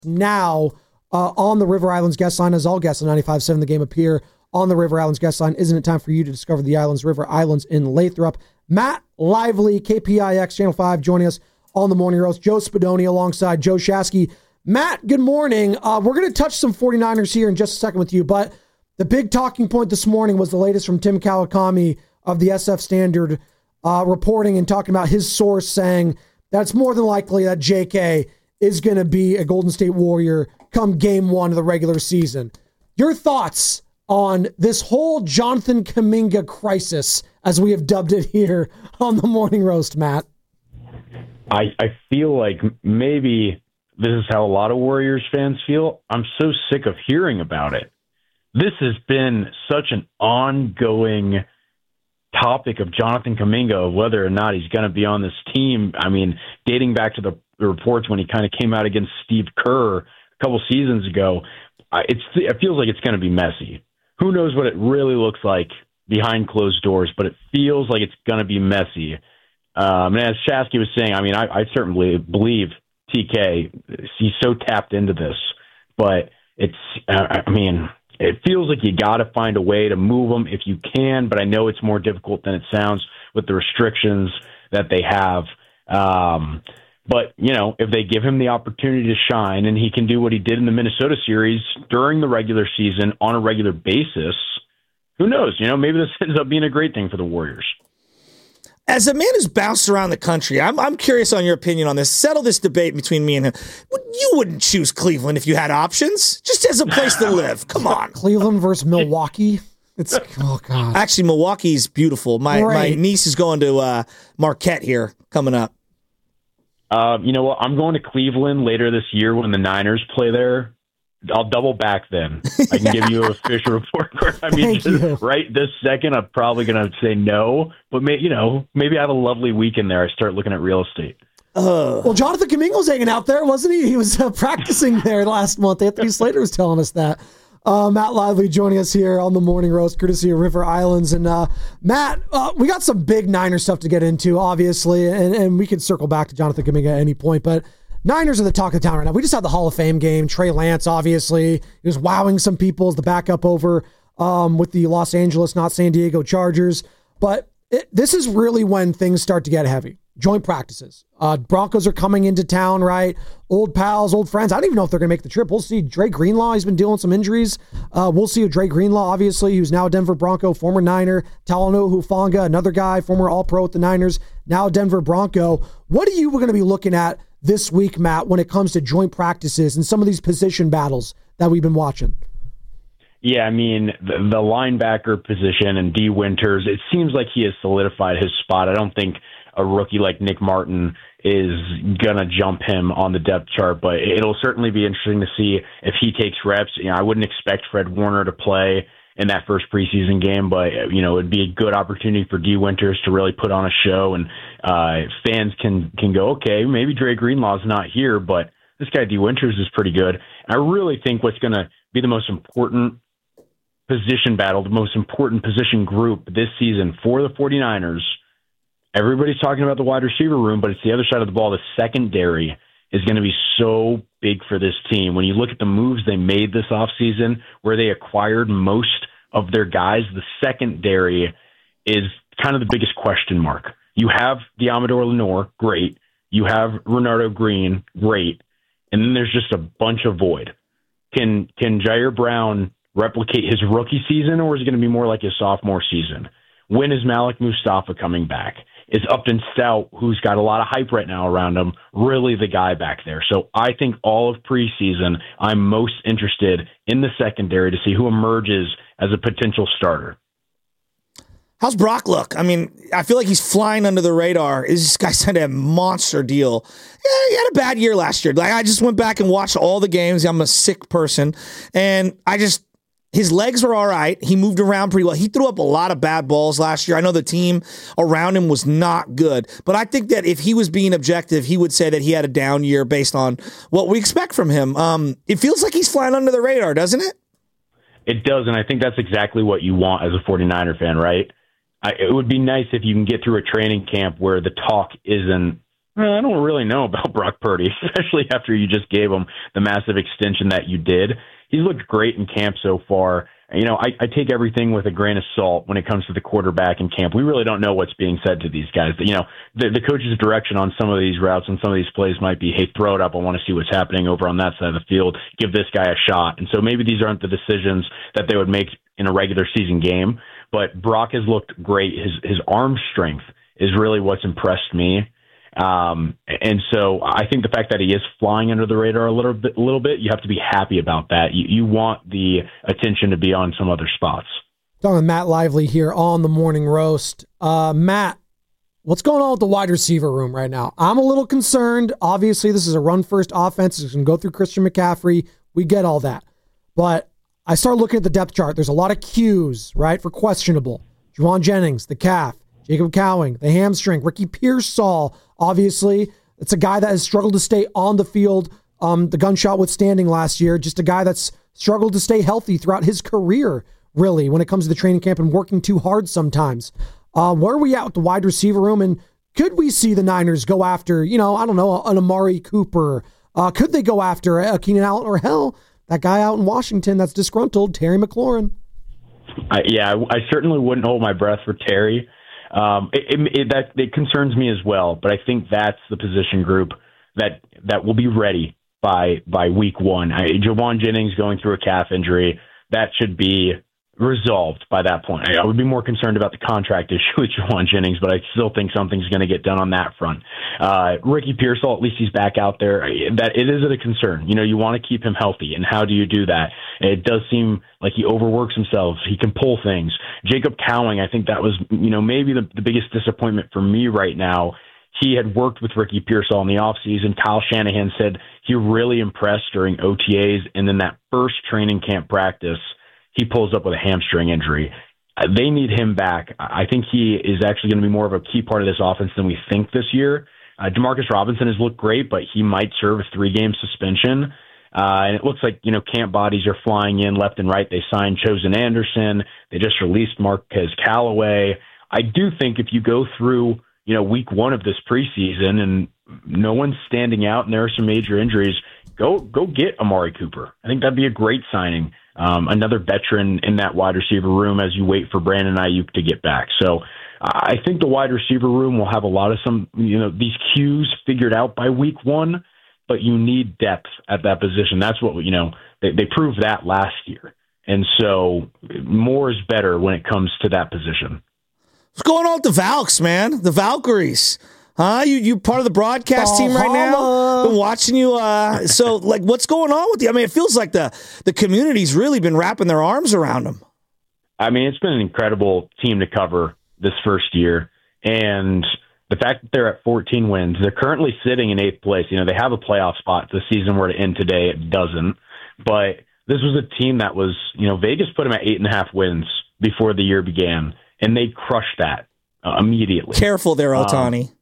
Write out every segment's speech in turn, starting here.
now on the River Islands guest line, as all guests on 95.7 The Game appear on the River Islands guest line. Isn't it time for you to discover the islands, River Islands in Lathrop? Matt Lively, KPIX Channel 5, joining us on the Morning Roast. Joe Spadoni alongside Joe Shasky. Matt, good morning. We're going to touch some 49ers here in just a second with you, but the big talking point this morning was the latest from Tim Kawakami of the SF Standard, reporting and talking about his source saying that it's more than likely that JK is going to be a Golden State Warrior come game one of the regular season. Your thoughts on this whole Jonathan Kuminga crisis, as we have dubbed it here on the Morning Roast, Matt? I feel like maybe this is how a lot of Warriors fans feel. I'm so sick of hearing about it. This has been such an ongoing topic of Jonathan Kuminga, of whether or not he's going to be on this team. I mean, dating back to the reports when he kind of came out against Steve Kerr a couple seasons ago, it feels like it's going to be messy. Who knows what it really looks like behind closed doors, but it feels like it's going to be messy. And as Shasky was saying, I mean, I certainly believe TK, he's so tapped into this, but it feels like you got to find a way to move them if you can, but I know it's more difficult than it sounds with the restrictions that they have. But, if they give him the opportunity to shine and he can do what he did in the Minnesota series during the regular season on a regular basis, who knows? Maybe this ends up being a great thing for the Warriors. As a man who's bounced around the country, I'm curious on your opinion on this. Settle this debate between me and him. You wouldn't choose Cleveland if you had options, just as a place to live. Come on. Cleveland versus Milwaukee. Oh, God. Actually, Milwaukee's beautiful. My niece is going to Marquette here coming up. You know what? I'm going to Cleveland later this year when the Niners play there. I'll double back then. I can give you an official report. I mean, right this second, I'm probably going to say no. But maybe I have a lovely weekend there. I start looking at real estate. Well, Jonathan Kuminga was hanging out there, wasn't he? He was practicing there last month. Anthony Slater was telling us that. Matt Lively joining us here on the Morning Roast, courtesy of River Islands. And Matt, we got some big Niner stuff to get into, obviously, and we could circle back to Jonathan Kuminga at any point. But Niners are the talk of the town right now. We just had the Hall of Fame game. Trey Lance, obviously, he was wowing some people as the backup over with the Los Angeles, not San Diego Chargers. But this is really when things start to get heavy. Joint practices. Broncos are coming into town, right? Old pals, old friends. I don't even know if they're going to make the trip. We'll see. Dre Greenlaw, he's been dealing with some injuries. We'll see Dre Greenlaw, obviously, who's now a Denver Bronco, former Niner. Talanoa Hufanga, another guy, former All-Pro with the Niners, now a Denver Bronco. What are you going to be looking at this week, Matt, when it comes to joint practices and some of these position battles that we've been watching? Yeah, I mean, the linebacker position and D. Winters, it seems like he has solidified his spot. I don't think a rookie like Nick Martin is going to jump him on the depth chart, but it'll certainly be interesting to see if he takes reps. I wouldn't expect Fred Warner to play in that first preseason game, but, it'd be a good opportunity for D. Winters to really put on a show, and fans can go, okay, maybe Dre Greenlaw's not here, but this guy D. Winters is pretty good. And I really think what's going to be the most important position battle, the most important position group this season for the 49ers, everybody's talking about the wide receiver room, but it's the other side of the ball. The secondary is going to be so big for this team. When you look at the moves they made this offseason, where they acquired most of their guys, the secondary is kind of the biggest question mark. You have Diamador Lenore, great. You have Renardo Green, great. And then there's just a bunch of void. Can Jair Brown replicate his rookie season, or is it going to be more like his sophomore season? When is Malik Mustafa coming back? Is Upton Stout, who's got a lot of hype right now around him, really the guy back there? So I think all of preseason, I'm most interested in the secondary to see who emerges as a potential starter. How's Brock look? I mean, I feel like he's flying under the radar. This guy signed a monster deal. Yeah, he had a bad year last year. Like, I just went back and watched all the games. I'm a sick person. And his legs were all right. He moved around pretty well. He threw up a lot of bad balls last year. I know the team around him was not good, but I think that if he was being objective, he would say that he had a down year based on what we expect from him. It feels like he's flying under the radar, doesn't it? It does, and I think that's exactly what you want as a 49er fan, right? It would be nice if you can get through a training camp where the talk isn't Well, I don't really know about Brock Purdy, especially after you just gave him the massive extension that you did. He's looked great in camp so far. I take everything with a grain of salt when it comes to the quarterback in camp. We really don't know what's being said to these guys. The coach's direction on some of these routes and some of these plays might be, hey, throw it up. I want to see what's happening over on that side of the field. Give this guy a shot. And so maybe these aren't the decisions that they would make in a regular season game. But Brock has looked great. His arm strength is really what's impressed me. And so I think the fact that he is flying under the radar a little bit, you have to be happy about that. You want the attention to be on some other spots. Talking with Matt Lively here on the Morning Roast. Matt, what's going on with the wide receiver room right now? I'm a little concerned. Obviously, this is a run-first offense. It's going to go through Christian McCaffrey. We get all that. But I start looking at the depth chart. There's a lot of cues, right, for questionable. Juwan Jennings, the calf. Jacob Cowing, the hamstring. Ricky Pearsall, obviously. It's a guy that has struggled to stay on the field, the gunshot withstanding last year. Just a guy that's struggled to stay healthy throughout his career, really, when it comes to the training camp and working too hard sometimes. Where are we at with the wide receiver room? And could we see the Niners go after, I don't know, an Amari Cooper? Could they go after a Keenan Allen, or hell, that guy out in Washington that's disgruntled, Terry McLaurin? I certainly wouldn't hold my breath for Terry. It concerns me as well, but I think that's the position group that will be ready by week one. Juwan Jennings going through a calf injury, that should be resolved by that point. I would be more concerned about the contract issue with Juwan Jennings, but I still think something's going to get done on that front. Ricky Pearsall, at least he's back out there. That it is a concern. You want to keep him healthy, and how do you do that? It does seem like he overworks himself. He can pull things. Jacob Cowing, I think that was, maybe the biggest disappointment for me right now. He had worked with Ricky Pearsall in the offseason. Kyle Shanahan said he really impressed during OTAs, and then that first training camp practice, he pulls up with a hamstring injury. They need him back. I think he is actually going to be more of a key part of this offense than we think this year. Demarcus Robinson has looked great, but he might serve a 3-game suspension. And it looks like, camp bodies are flying in left and right. They signed Chosen Anderson. They just released Marquez Callaway. I do think if you go through, week one of this preseason and no one's standing out and there are some major injuries, go get Amari Cooper. I think that'd be a great signing. Another veteran in that wide receiver room as you wait for Brandon Ayuk to get back. So I think the wide receiver room will have a lot of these cues figured out by week one, but you need depth at that position. That's what, they proved that last year. And so more is better when it comes to that position. What's going on with the Valks, man? The Valkyries. Huh? You part of the broadcast team right now? Been watching you. So, what's going on with you? I mean, it feels like the community's really been wrapping their arms around them. I mean, it's been an incredible team to cover this first year. And the fact that they're at 14 wins, they're currently sitting in 8th place. They have a playoff spot. If the season were to end today, it doesn't. But this was a team that was, Vegas put them at 8.5 wins before the year began. And they crushed that immediately. Careful there, Otani.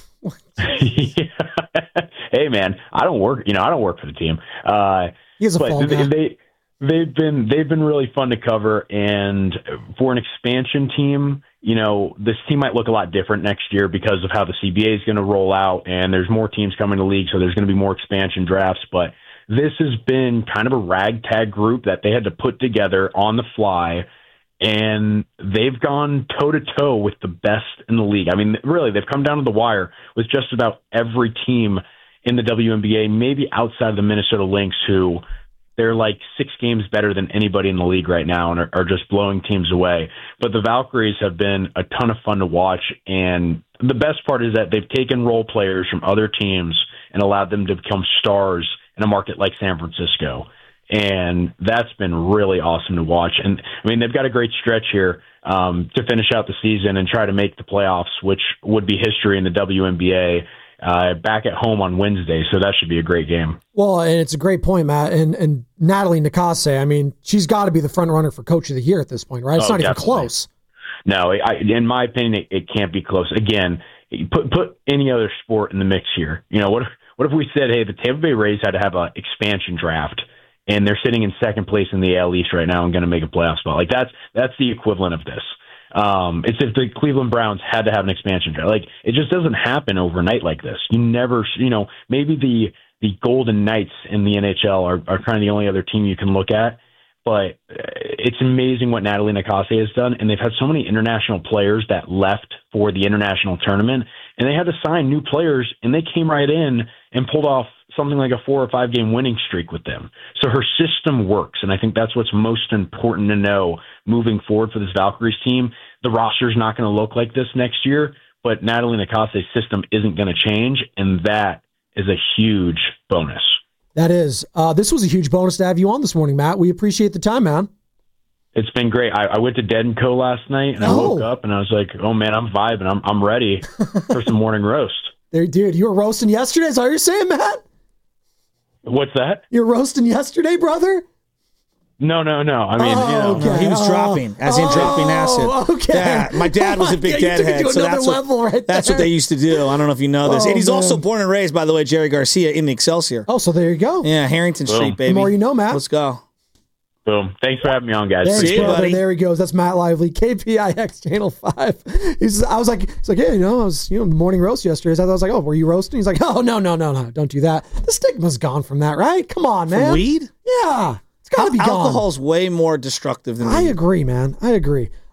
Hey man, I don't work for the team. He's a fall guy. They've been really fun to cover, and for an expansion team, this team might look a lot different next year because of how the CBA is going to roll out, and there's more teams coming to the league, so there's going to be more expansion drafts. But this has been kind of a ragtag group that they had to put together on the fly. And they've gone toe-to-toe with the best in the league. I mean, really, they've come down to the wire with just about every team in the WNBA, maybe outside of the Minnesota Lynx, who they're like 6 games better than anybody in the league right now and are just blowing teams away. But the Valkyries have been a ton of fun to watch, and the best part is that they've taken role players from other teams and allowed them to become stars in a market like San Francisco. And that's been really awesome to watch. And, I mean, they've got a great stretch here to finish out the season and try to make the playoffs, which would be history in the WNBA, back at home on Wednesday. So that should be a great game. Well, and it's a great point, Matt. And Natalie Nakase, I mean, she's got to be the front runner for Coach of the Year at this point, right? It's not even close. No, in my opinion, it can't be close. Again, put any other sport in the mix here. What if we said, hey, the Tampa Bay Rays had to have an expansion draft, and they're sitting in second place in the AL East right now and going to make a playoff spot? Like that's the equivalent of this. It's if the Cleveland Browns had to have an expansion draft. Like, it just doesn't happen overnight like this. You never, maybe the Golden Knights in the NHL are kind of the only other team you can look at. But it's amazing what Natalie Nicasio has done, and they've had so many international players that left for the international tournament, and they had to sign new players, and they came right in and pulled off something like a 4 or 5 game winning streak with them. So her system works, and I think that's what's most important to know moving forward for this Valkyries team. The roster's not going to look like this next year, but Natalie Nicasio's system isn't going to change, and that is a huge bonus. That is. This was a huge bonus to have you on this morning, Matt. We appreciate the time, man. It's been great. I went to Dead & Co. last night, and I woke up, and I was like, oh, man, I'm vibing. I'm ready for some morning roast. There, dude, you were roasting yesterday? Is that what you're saying, Matt? What's that? You're roasting yesterday, brother? No. I mean, okay. He was dropping, as in dropping acid. Okay. Yeah, my dad was a big Deadhead, so that's what they used to do. I don't know if you know this. And he's also born and raised, by the way, Jerry Garcia in the Excelsior. Oh, so there you go. Yeah, Harrington Street, baby. The more you know, Matt. Let's go. Boom. Thanks for having me on, guys. Thanks, See you, brother. buddy. There he goes. That's Matt Lively, KPIX Channel 5. He's like, yeah, I was, morning roast yesterday. I was like, oh, were you roasting? He's like, oh, no, don't do that. The stigma's gone from that, right? Come on, man. From weed? Yeah. It's got to be gone. Alcohol's way more destructive than weed. I agree, man. I agree.